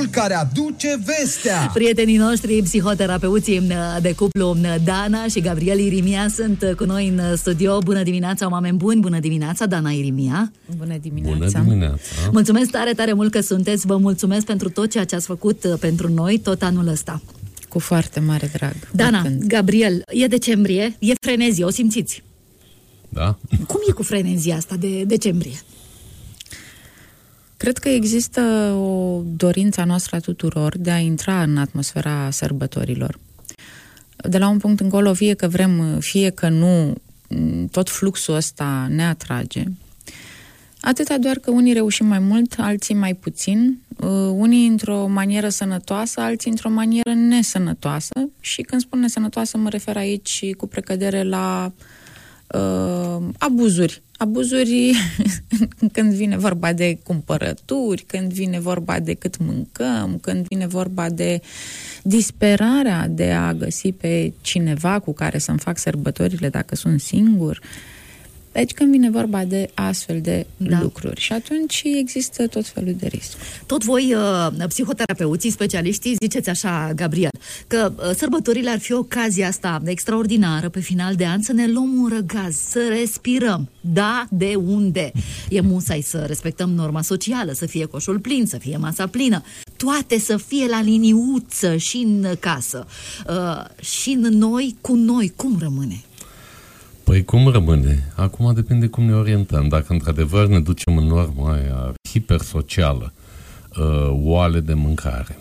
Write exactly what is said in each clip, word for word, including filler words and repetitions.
cel care aduce vestea. Prietenii noștri, psihoterapeuții de cuplu Dana și Gabriel Irimia sunt cu noi în studio. Bună dimineața, oameni buni, bună dimineața, Dana Irimia. Bună dimineața. Bună dimineața. Mulțumesc tare, tare mult că sunteți. Vă mulțumesc pentru tot ceea ce ați făcut pentru noi tot anul ăsta. Cu foarte mare drag. Dana, Gabriel, e decembrie, e frenezie, o simțiți? Da. Cum e cu frenezia asta de decembrie? Cred că există o dorință a noastră a tuturor de a intra în atmosfera sărbătorilor. De la un punct încolo, fie că vrem, fie că nu, tot fluxul ăsta ne atrage. Atâta doar că unii reușim mai mult, alții mai puțin, unii într-o manieră sănătoasă, alții într-o manieră nesănătoasă. Și când spun nesănătoasă, mă refer aici cu precădere la uh, abuzuri. Abuzuri când vine vorba de cumpărături, când vine vorba de cât mâncăm, când vine vorba de disperarea de a găsi pe cineva cu care să-mi fac sărbătorile dacă sunt singur. Deci când vine vorba de astfel de da. lucruri. Și atunci există tot felul de risc. Tot voi, uh, psihoterapeuții, specialiștii, ziceți așa, Gabriel, că uh, sărbătorile ar fi ocazia asta extraordinară pe final de an să ne luăm un răgaz, să respirăm. Da, de unde? E musai să respectăm norma socială, să fie coșul plin, să fie masa plină. Toate să fie la liniuță și în casă. Uh, și în noi, cu noi, cum rămâne? Păi cum rămâne? Acum depinde cum ne orientăm. Dacă într-adevăr ne ducem în norma aia hipersocială, uh, oale de mâncare,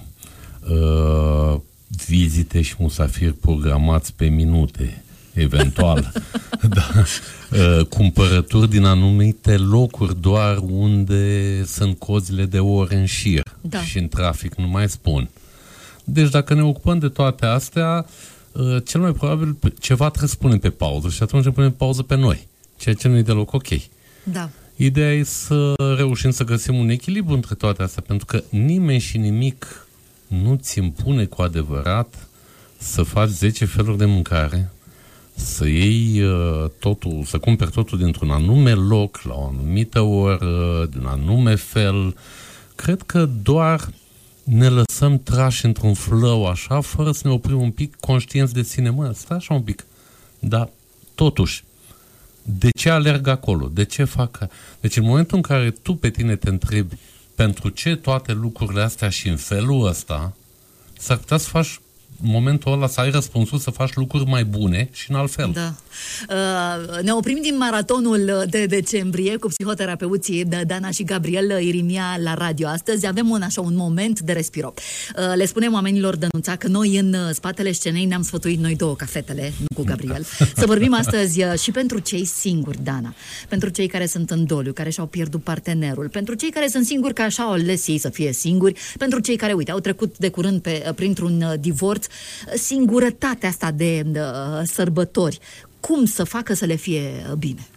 uh, vizite și musafiri programați pe minute, eventual, da, uh, cumpărături din anumite locuri doar unde sunt cozile de ore în șir da. și în trafic, nu mai spun. Deci dacă ne ocupăm de toate astea, Uh, cel mai probabil ceva trebuie să punem pe pauză și atunci ne punem pauză pe noi, ceea ce nu e deloc ok. Da. Ideea e să reușim să găsim un echilibru între toate astea, pentru că nimeni și nimic nu ți impune cu adevărat să faci zece feluri de mâncare, să iei uh, totul, să cumperi totul dintr-un anume loc, la o anumită oră, din un anume fel. Cred că doar ne lăsăm trași într-un flow așa, fără să ne oprim un pic, conștienți de sine. Mă, stai așa un pic. Dar, totuși, de ce alerg acolo? De ce fac? Deci, în momentul în care tu pe tine te întrebi pentru ce toate lucrurile astea și în felul ăsta, s-ar putea să faci în momentul ăla să ai răspunsul să faci lucruri mai bune și în alt fel. Da. Uh, ne oprim din maratonul de decembrie cu psihoterapeuții Dana și Gabriel Irimia la radio. Astăzi avem un, așa, un moment de respiro. Uh, le spunem oamenilor Dănuța că noi în spatele scenei ne-am sfătuit noi două, ca fetele, nu cu Gabriel, să vorbim astăzi și pentru cei singuri, Dana, pentru cei care sunt în doliu, care și-au pierdut partenerul, pentru cei care sunt singuri, că așa au ales ei să fie singuri, pentru cei care, uite, au trecut de curând pe, printr-un divorț. Singurătatea asta de uh, sărbători, cum să facă să le fie bine?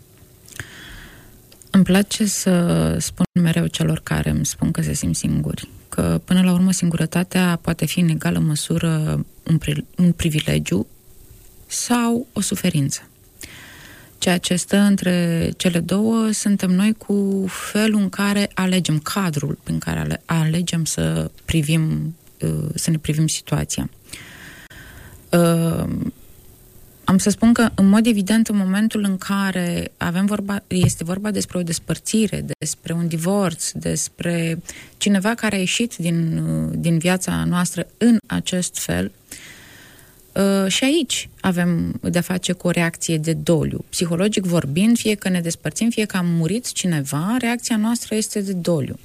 Îmi place să spun mereu celor care îmi spun că se simt singuri, că până la urmă singurătatea poate fi în egală măsură un, pri- un privilegiu sau o suferință. Ceea ce stă între cele două suntem noi cu felul în care alegem, cadrul prin care ale- alegem să privim, uh, să ne privim situația. Uh, am să spun că, în mod evident, în momentul în care avem vorba, este vorba despre o despărțire, despre un divorț, despre cineva care a ieșit din, din viața noastră în acest fel, uh, și aici avem de-a face cu o reacție de doliu. Psihologic vorbind, fie că ne despărțim, fie că am murit cineva, reacția noastră este de doliu.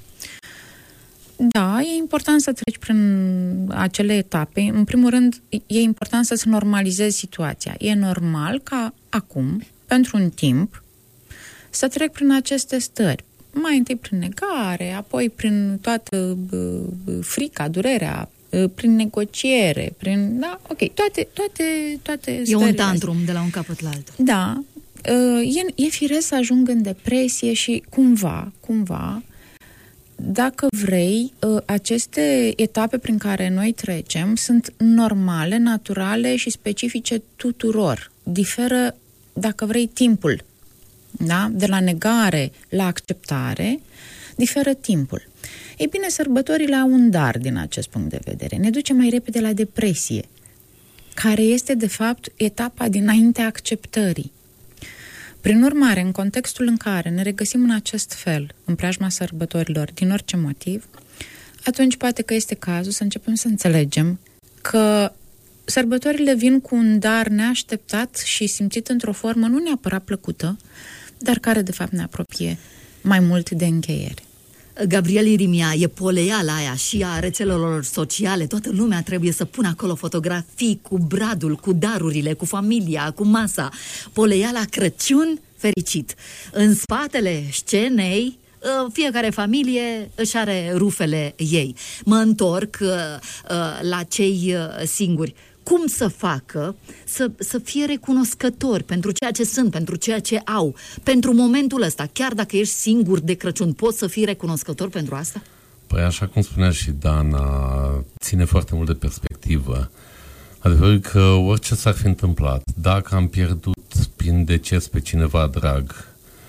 Da, e important să treci prin acele etape. În primul rând, e important să-ți normalizezi situația. E normal ca acum, pentru un timp, să trec prin aceste stări. Mai întâi prin negare, apoi prin toată frica, durerea, prin negociere, prin... Da, ok, toate, toate, toate E un tantrum de la un capăt la altul. Da, e, e firesc să ajung în depresie și cumva, cumva, dacă vrei, aceste etape prin care noi trecem sunt normale, naturale și specifice tuturor. Diferă, dacă vrei, timpul. Da? De la negare la acceptare, diferă timpul. Ei bine, sărbătorile au un dar din acest punct de vedere. Ne duce mai repede la depresie, care este, de fapt, etapa dinaintea acceptării. Prin urmare, în contextul în care ne regăsim în acest fel, în preajma sărbătorilor, din orice motiv, atunci poate că este cazul să începem să înțelegem că sărbătorile vin cu un dar neașteptat și simțit într-o formă nu neapărat plăcută, dar care, de fapt, ne apropie mai mult de încheiere. Gabriel Irimia, e poleiala aia și a rețelelor sociale, toată lumea trebuie să pună acolo fotografii cu bradul, cu darurile, cu familia, cu masa. Poleiala Crăciun fericit. În spatele scenei, fiecare familie își are rufele ei. Mă întorc uh, la cei singuri. Cum să facă să, să fie recunoscători pentru ceea ce sunt, pentru ceea ce au, pentru momentul ăsta? Chiar dacă ești singur de Crăciun, poți să fii recunoscător pentru asta? Păi așa cum spunea și Dana, ține foarte mult de perspectivă. Adevărul că orice s-ar fi întâmplat, dacă am pierdut prin deces pe cineva drag,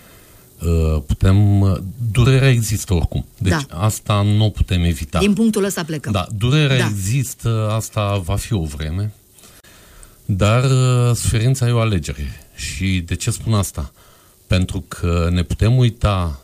putem... Durerea există oricum. Deci da. Asta nu putem evita. Din punctul ăsta plecăm. Da, durerea da. există, asta va fi o vreme, dar suferința e o alegere. Și de ce spun asta? Pentru că ne putem uita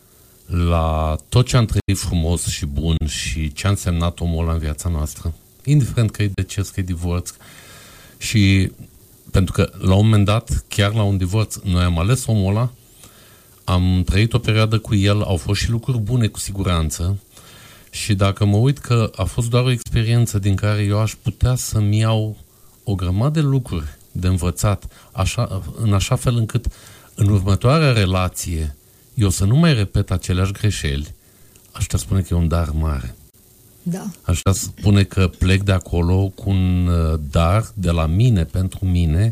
la tot ce am trăit frumos și bun și ce a însemnat omul ăla în viața noastră, indiferent că e deces, că e divorț. Și pentru că la un moment dat, chiar la un divorț, noi am ales omul ăla, am trăit o perioadă cu el, au fost și lucruri bune cu siguranță și dacă mă uit că a fost doar o experiență din care eu aș putea să-mi iau o grămadă de lucruri de învățat, așa, în așa fel încât în următoarea relație eu să nu mai repet aceleași greșeli, aș putea spune că e un dar mare. Da. Aș putea spune că plec de acolo cu un dar de la mine pentru mine,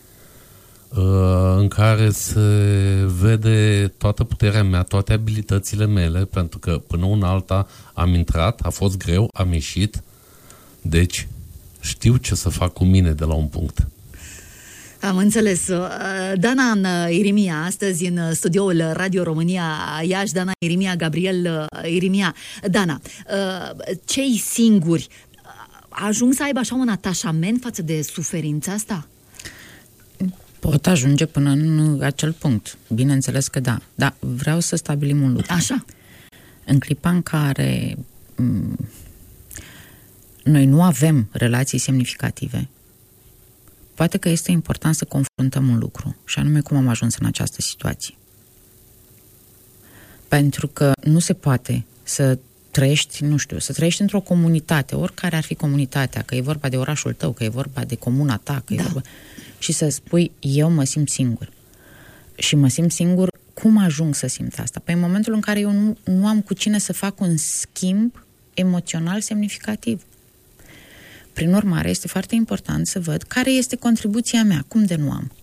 în care se vede toată puterea mea, toate abilitățile mele, pentru că până una alta am intrat, a fost greu, am ieșit, deci știu ce să fac cu mine de la un punct. Am înțeles. Dana Irimia, astăzi în studioul Radio România Iași, Dana Irimia, Gabriel Irimia. Dana, cei singuri ajung să aibă așa un atașament față de suferința asta? Pot ajunge până în acel punct. Bineînțeles că da. Dar vreau să stabilim un lucru. Așa. În clipa în care m- noi nu avem relații semnificative, poate că este important să confruntăm un lucru, și anume cum am ajuns în această situație. Pentru că nu se poate să trăiești, nu știu, să trăiești într-o comunitate, oricare ar fi comunitatea, că e vorba de orașul tău, că e vorba de comuna ta, că da. e vorba... și să spui, eu mă simt singur. Și mă simt singur, cum ajung să simt asta? Păi în momentul în care eu nu, nu am cu cine să fac un schimb emoțional semnificativ. Prin urmare, este foarte important să văd care este contribuția mea, cum de nu am.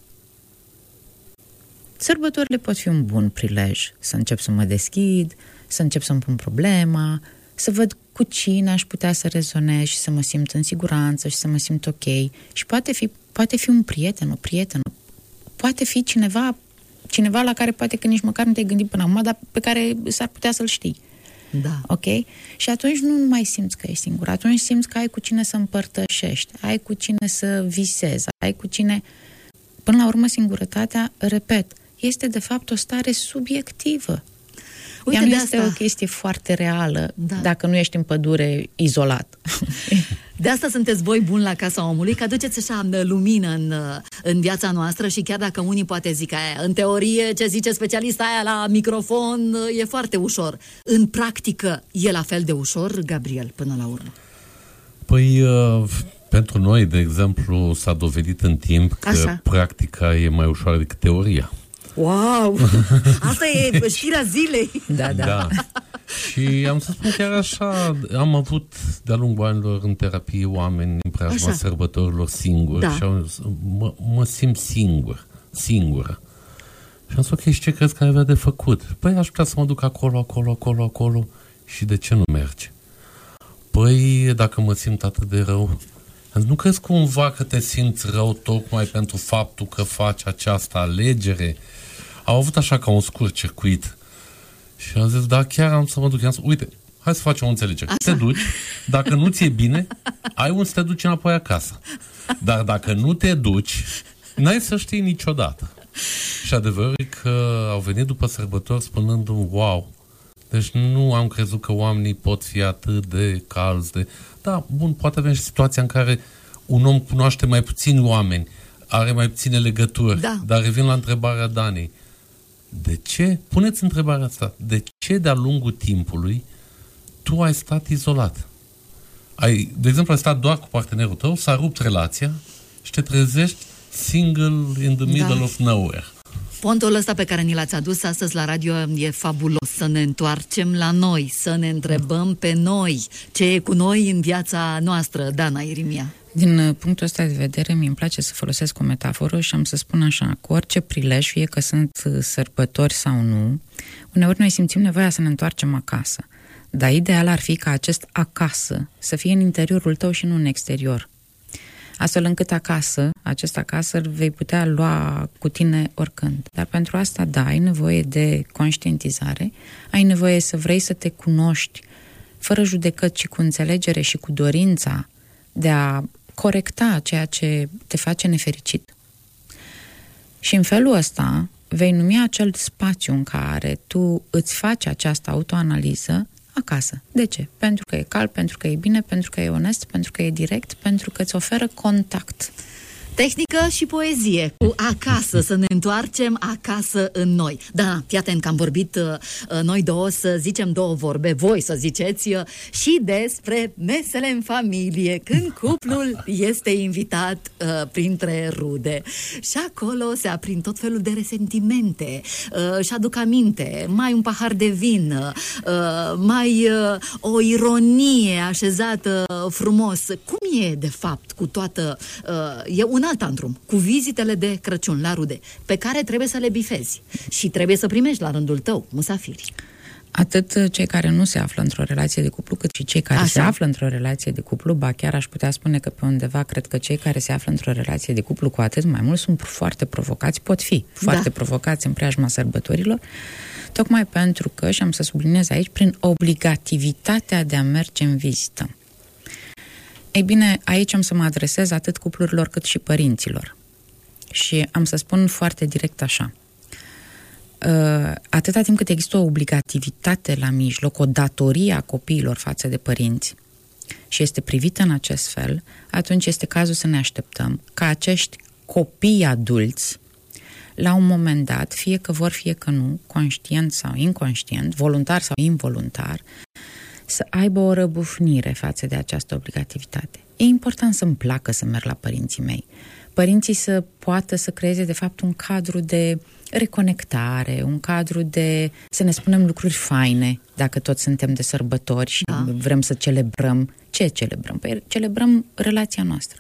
Sărbătorile pot fi un bun prilej să încep să mă deschid, să încep să-mi pun problema, să văd cu cine aș putea să rezonez și să mă simt în siguranță și să mă simt ok. Și poate fi, poate fi un prieten, o prietenă, poate fi cineva, cineva la care poate că nici măcar nu te-ai gândit până acum, dar pe care s-ar putea să-l știi. Da. Ok? Și atunci nu mai simți că ești singur. Atunci simți că ai cu cine să împărtășești, ai cu cine să visezi, ai cu cine... Până la urmă, singurătatea, repet, este de fapt o stare subiectivă. Uite, ea nu este asta... o chestie foarte reală, da. Dacă nu ești în pădure izolat. De asta sunteți voi buni la Casa Omului, că aduceți așa lumină în, în viața noastră și chiar dacă unii poate zic aia, în teorie, ce zice specialista aia la microfon, e foarte ușor. În practică e la fel de ușor, Gabriel, până la urmă? Păi, uh, pentru noi, de exemplu, s-a dovedit în timp că așa. Practica e mai ușoară decât teoria. Wow! Asta e știrea zilei! Da, da. da. Și am să spun chiar așa, am avut de-a lungul anilor în terapie oameni în preajma sărbătorilor singuri da. Și am, mă, mă simt singur, singură. Și am zis, ok, și ce crezi că ai avea de făcut? Păi aș putea să mă duc acolo, acolo, acolo, acolo și de ce nu mergi? Păi dacă mă simt atât de rău, nu crezi cumva că te simți rău tocmai pentru faptul că faci această alegere? Au avut așa ca un scurt circuit. Și am zis, da, chiar am să mă duc. I-am zis, uite, hai să facem o înțelegere. Așa. Te duci, dacă nu ți-e bine, ai un să te duci înapoi acasă. Dar dacă nu te duci, n-ai să știi niciodată. Și adevărul e că au venit după sărbători spunând, wow, deci nu am crezut că oamenii pot fi atât de calzi. De... Da, bun, poate avea și situația în care un om cunoaște mai puțini oameni, are mai puține legături, da. Dar revin la întrebarea Danei. De ce? Puneți întrebarea asta. De ce de-a lungul timpului tu ai stat izolat? Ai, de exemplu, ai stat doar cu partenerul tău, s-a rupt relația și te trezești single in the middle da. of nowhere. Pontul ăsta pe care ni l-ați adus astăzi la radio e fabulos. Să ne întoarcem la noi, să ne întrebăm pe noi ce e cu noi în viața noastră, Dana Irimia. Din punctul ăsta de vedere, mi-mi place să folosesc o metaforă și am să spun așa, cu orice prilej, fie că sunt sărbători sau nu, uneori noi simțim nevoia să ne întoarcem acasă. Dar ideal ar fi ca acest acasă să fie în interiorul tău și nu în exterior. Astfel încât acasă, acest acasă îl vei putea lua cu tine oricând. Dar pentru asta, da, ai nevoie de conștientizare, ai nevoie să vrei să te cunoști fără judecăți, ci cu înțelegere și cu dorința de a corecta ceea ce te face nefericit. Și în felul ăsta vei numi acel spațiu în care tu îți faci această autoanaliză acasă. De ce? Pentru că e cald, pentru că e bine, pentru că e onest, pentru că e direct, pentru că îți oferă contact. Tehnică și poezie. Cu acasă, să ne întoarcem acasă în noi. Da, fii atent că am vorbit uh, noi două să zicem două vorbe, voi să ziceți, uh, și despre mesele în familie, când cuplul este invitat uh, printre rude. Și acolo se aprind tot felul de resentimente. Uh, și aduc aminte, mai un pahar de vin, uh, mai uh, o ironie așezată frumos. Cum e, de fapt, cu toată... Uh, e un alt tantrum, cu vizitele de Crăciun la rude, pe care trebuie să le bifezi și trebuie să primești la rândul tău musafiri. Atât cei care nu se află într-o relație de cuplu, cât și cei care Așa. se află într-o relație de cuplu, ba chiar aș putea spune că pe undeva cred că cei care se află într-o relație de cuplu cu atât mai mult sunt foarte provocați, pot fi foarte da. provocați în preajma sărbătorilor, tocmai pentru că, și am să subliniez aici, prin obligativitatea de a merge în vizită. Ei bine, aici am să mă adresez atât cuplurilor cât și părinților. Și am să spun foarte direct așa. Atâta timp cât există o obligativitate la mijloc, o datorie a copiilor față de părinți și este privită în acest fel, atunci este cazul să ne așteptăm ca acești copii adulți, la un moment dat, fie că vor, fie că nu, conștient sau inconștient, voluntar sau involuntar, să aibă o răbufnire față de această obligativitate. E important să-mi placă să merg la părinții mei. Părinții să poată să creeze, de fapt, un cadru de reconectare, un cadru de să ne spunem lucruri faine, dacă toți suntem de sărbători și da. vrem să celebrăm. Ce celebrăm? Păi celebrăm relația noastră.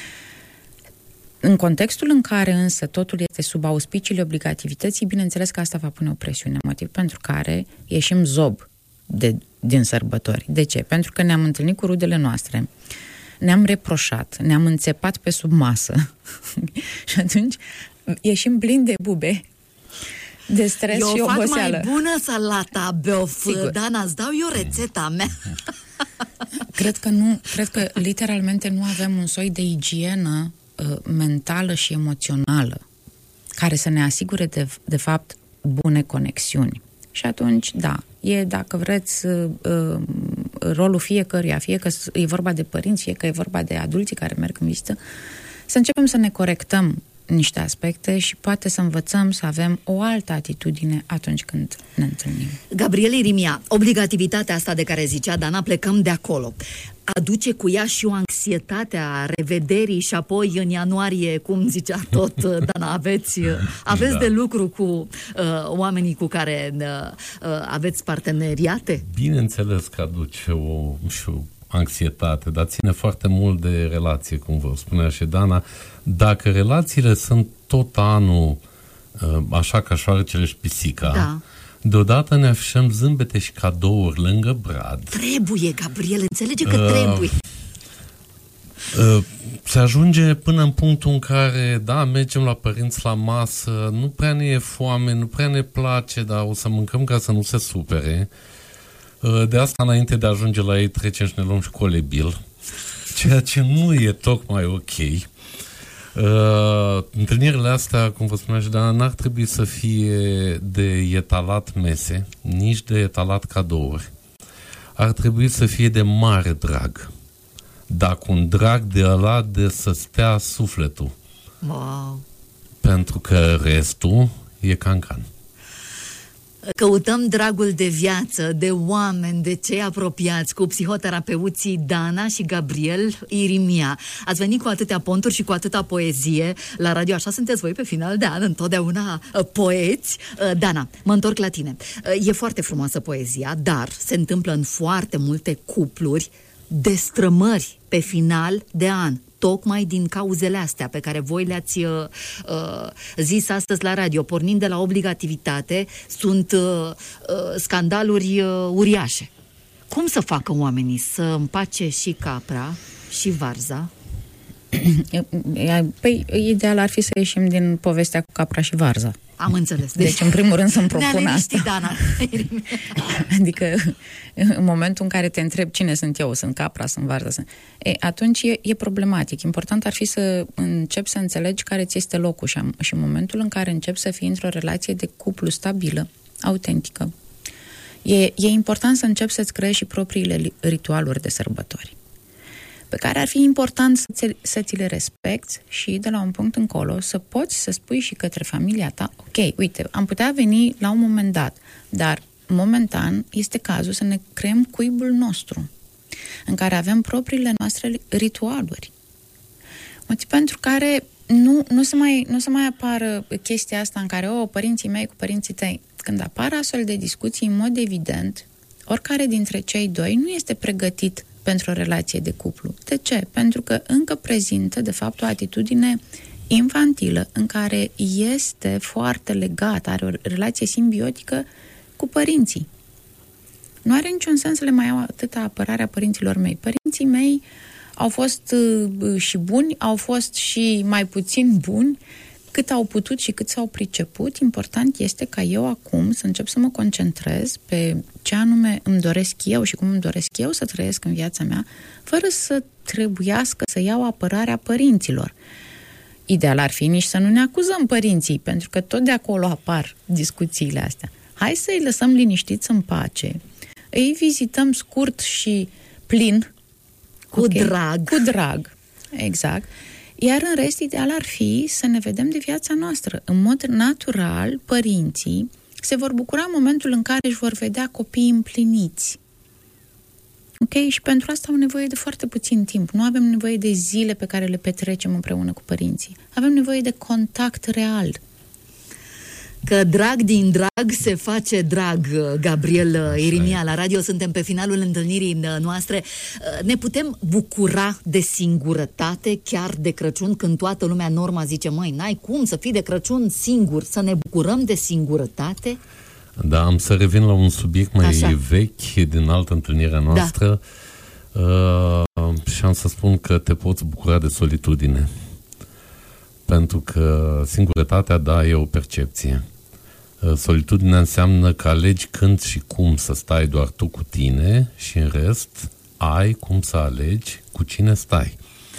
În contextul în care însă totul este sub auspiciile obligativității, bineînțeles că asta va pune o presiune, motiv pentru care ieșim zob de, din sărbători. De ce? Pentru că ne-am întâlnit cu rudele noastre, ne-am reproșat, ne-am înțepat pe sub masă și atunci ieșim plini de bube, de stres eu și oboseală. Eu fac mai bună salata beof, Dana, îți dau eu rețeta mea. Cred că nu, cred că literalmente nu avem un soi de igienă uh, mentală și emoțională care să ne asigure de, de fapt bune conexiuni. Și atunci, da, e, dacă vreți, uh, uh, rolul fiecăruia, fie că e vorba de părinți, fie că e vorba de adulții care merg în vizită, să începem să ne corectăm niște aspecte și poate să învățăm să avem o altă atitudine atunci când ne întâlnim. Gabriela Irimia, obligativitatea asta de care zicea Dana, plecăm de acolo. Aduce cu ea și o anxietate a revederii și apoi în ianuarie, cum zicea tot Dana, aveți, aveți da. de lucru cu uh, oamenii cu care uh, aveți parteneriate? Bineînțeles că aduce o, și o anxietate, dar ține foarte mult de relație, cum vă spunea și Dana. Dacă relațiile sunt tot anul așa ca șoarecele și pisica, da. deodată ne afișăm zâmbete și cadouri lângă brad. Trebuie, Gabriel, înțelege că uh, trebuie. Uh, se ajunge până în punctul în care, da, mergem la părinți la masă, nu prea ne e foame, nu prea ne place, dar o să mâncăm ca să nu se supere. De asta, înainte de a ajunge la ei, trecem și ne luăm și colebil, ceea ce nu e tocmai ok. Uh, întâlnirile astea, cum vă spuneam și Dana, n-ar trebui să fie de etalat mese, nici de etalat cadouri. Ar trebui să fie de mare drag. Dacă un drag de ăla de să stea sufletul. Wow. Pentru că restul e cancan. Căutăm dragul de viață, de oameni, de cei apropiați, cu psihoterapeuții Dana și Gabriel Irimia. Ați venit cu atâtea ponturi și cu atâta poezie la radio, așa sunteți voi pe final de an, întotdeauna poeți. Dana, mă întorc la tine. E foarte frumoasă poezia, dar se întâmplă în foarte multe cupluri destrămări pe final de an, tocmai din cauzele astea pe care voi le-ați uh, uh, zis astăzi la radio. Pornind de la obligativitate, sunt uh, uh, scandaluri uh, uriașe. Cum să facă oamenii să împace și capra și varza? Păi, ideal ar fi să ieșim din povestea cu capra și varza. Am înțeles. Deci, în primul rând, să-mi propun asta. Dana. Adică, în momentul în care te întreb cine sunt eu, sunt capra, sunt varza, sunt... E, atunci e, e problematic. Important ar fi să începi să înțelegi care ți este locul și, am, și în momentul în care începi să fii într-o relație de cuplu stabilă, autentică, e, e important să începi să-ți creezi și propriile ritualuri de sărbători, pe care ar fi important să, ți, să ți le respecti și de la un punct încolo să poți să spui și către familia ta, ok, uite, am putea veni la un moment dat, dar momentan este cazul să ne creăm cuibul nostru, în care avem propriile noastre ritualuri. Motiv pentru care nu, nu, se mai, nu se mai apară chestia asta în care, oh, părinții mei cu părinții tăi. Când apar astfel de discuții, în mod evident, oricare dintre cei doi nu este pregătit pentru o relație de cuplu. De ce? Pentru că încă prezintă, de fapt, o atitudine infantilă în care este foarte legat, are o relație simbiotică cu părinții. Nu are niciun sens să le mai iau atâta apărarea părinților mei. Părinții mei au fost uh, și buni, au fost și mai puțin buni, cât au putut și cât s-au priceput. Important este ca eu acum să încep să mă concentrez pe ce anume îmi doresc eu și cum îmi doresc eu să trăiesc în viața mea, fără să trebuiască să iau apărarea părinților. Ideal ar fi nici să nu ne acuzăm părinții, pentru că tot de acolo apar discuțiile astea. Hai să-i lăsăm liniștiți în pace, îi vizităm scurt și plin, cu okay? drag. Cu drag, exact. Iar în rest, ideal ar fi să ne vedem de viața noastră. În mod natural, părinții se vor bucura în momentul în care își vor vedea copiii împliniți. Ok? Și pentru asta au nevoie de foarte puțin timp. Nu avem nevoie de zile pe care le petrecem împreună cu părinții. Avem nevoie de contact real. Că drag din drag se face drag, Gabriel Irimia. La radio suntem pe finalul întâlnirii noastre. Ne putem bucura de singurătate chiar de Crăciun, când toată lumea norma zice, măi, n-ai cum să fii de Crăciun singur, să ne bucurăm de singurătate? Da, am să revin la un subiect mai Așa. vechi din altă întâlnire noastră, da. uh, și am să spun că te poți bucura de solitudine. Pentru că singurătatea, da, e o percepție. Solitudinea înseamnă că alegi când și cum să stai doar tu cu tine și în rest ai cum să alegi cu cine stai.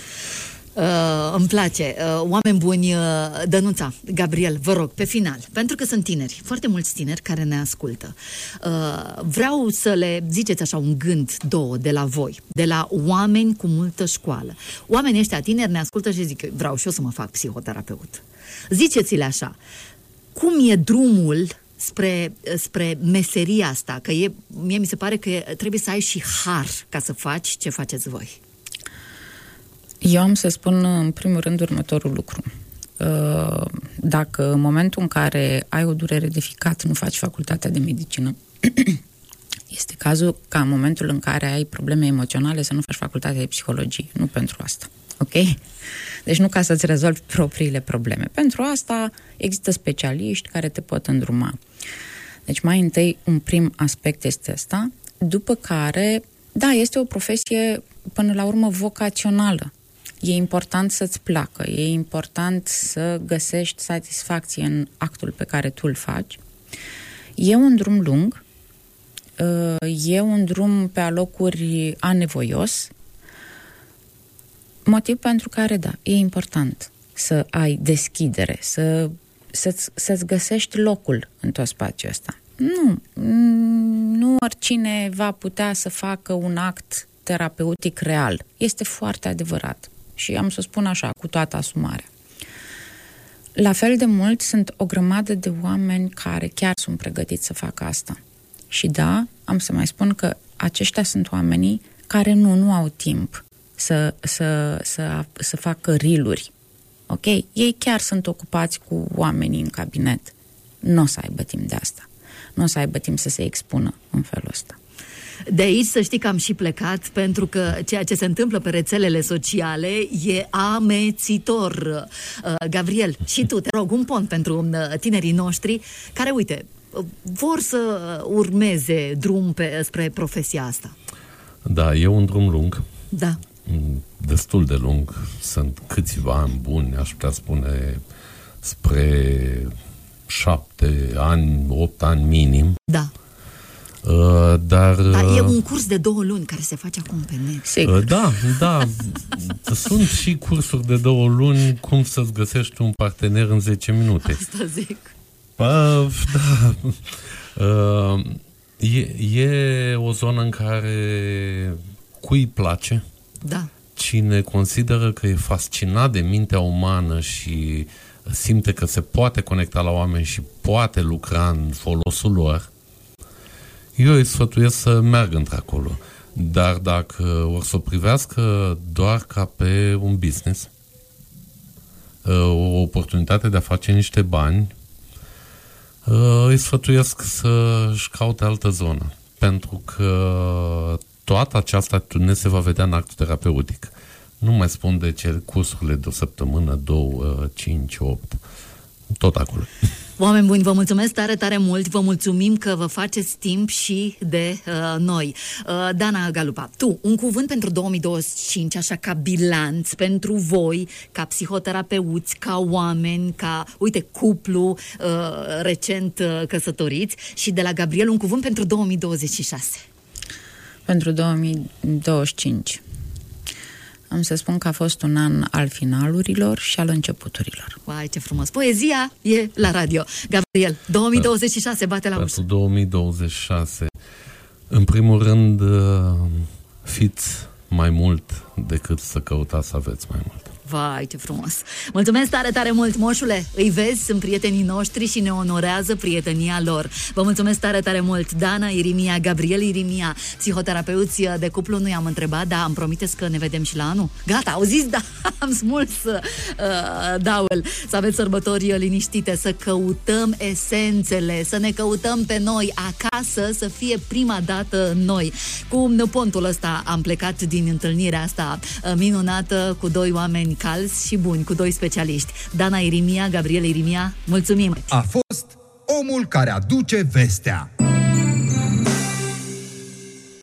Uh, îmi place. Uh, oameni buni, uh, Dănuța, Gabriel, vă rog, pe final, pentru că sunt tineri, foarte mulți tineri care ne ascultă. Uh, vreau să le ziceți așa un gând, două, de la voi, de la oameni cu multă școală. Oamenii ăștia tineri ne ascultă și zic, vreau și eu să mă fac psihoterapeut. Ziceți-le așa, cum e drumul spre, spre meseria asta? Că e, mie mi se pare că trebuie să ai și har ca să faci ce faceți voi. Eu am să spun în primul rând următorul lucru. Dacă în momentul în care ai o durere de ficat nu faci facultatea de medicină, este cazul ca în momentul în care ai probleme emoționale să nu faci facultatea de psihologie. Nu pentru asta. Ok? Deci nu ca să-ți rezolvi propriile probleme. Pentru asta există specialiști care te pot îndruma. Deci mai întâi un prim aspect este ăsta, după care, da, este o profesie până la urmă vocațională. E important să-ți placă, e important să găsești satisfacție în actul pe care tu îl faci. E un drum lung, e un drum pe alocuri anevoios, motiv pentru care, da, e important să ai deschidere, să, să-ți, să-ți găsești locul în tot spațiul ăsta. Nu, nu oricine va putea să facă un act terapeutic real. Este foarte adevărat. Și am să spun așa, cu toată asumarea. La fel de mult sunt o grămadă de oameni care chiar sunt pregătiți să facă asta. Și da, am să mai spun că aceștia sunt oamenii care nu, nu au timp să, să, să, să facă reel-uri. Ok? Ei chiar sunt ocupați cu oamenii în cabinet. Nu o să aibă timp de asta. Nu o să aibă timp să se expună în felul ăsta. De aici să știi că am și plecat, pentru că ceea ce se întâmplă pe rețelele sociale e amețitor. Gabriel, și tu, te rog, un pont pentru tinerii noștri care, uite, vor să urmeze drum pe, spre profesia asta. Da, e un drum lung. Da. Destul de lung. Sunt câțiva ani buni, aș putea spune, spre șapte ani, opt ani minim. Da. Uh, dar, dar e un curs de două luni care se face acum pe net. Uh, da, da. Sunt și cursuri de două luni, cum să-ți găsești un partener în zece minute. Asta zic. Uh, da. Uh, e, e o zonă în care cui îi place. Da. Cine consideră că e fascinat de mintea umană și simte că se poate conecta la oameni și poate lucra în folosul lor, eu îi sfătuiesc să meargă într-acolo. Dar dacă o să o privească doar ca pe un business, o oportunitate de a face niște bani, îi sfătuiesc să-și caute altă zonă. Pentru că toată această atitudine se va vedea în actul terapeutic. Nu mai spun de ce cursurile de o săptămână, două, cinci, opt, tot acolo. Oameni buni, vă mulțumesc tare, tare mult, vă mulțumim că vă faceți timp și de uh, noi. Uh, Dana Galupa, tu, un cuvânt pentru două mii douăzeci și cinci, așa ca bilanț pentru voi, ca psihoterapeuți, ca oameni, ca, uite, cuplu uh, recent uh, căsătoriți, și de la Gabriel un cuvânt pentru două mii douăzeci și șase. Pentru două mii douăzeci și cinci. Am să spun că a fost un an al finalurilor și al începuturilor. Uai, ce frumos! Poezia e la radio. Gabriel, două mii douăzeci și șase, bate la ușă. Pentru două mii douăzeci și șase, în primul rând, fiți mai mult decât să căutați să aveți mai mult. Vai, ce frumos! Mulțumesc tare, tare mult, moșule! Îi vezi, sunt prietenii noștri și ne onorează prietenia lor. Vă mulțumesc tare, tare mult! Dana Irimia, Gabriel Irimia, psihoterapeuți de cuplu, nu i-am întrebat, dar am promiteți că ne vedem și la anul. Gata, au zis, da, am smuls uh, daul. Să aveți sărbători liniștite, să căutăm esențele, să ne căutăm pe noi acasă, să fie prima dată noi. Cu pontul ăsta am plecat din întâlnirea asta minunată cu doi oameni calzi și buni, cu doi specialiști. Dana Irimia, Gabriel Irimia, mulțumim! A fost omul care aduce vestea.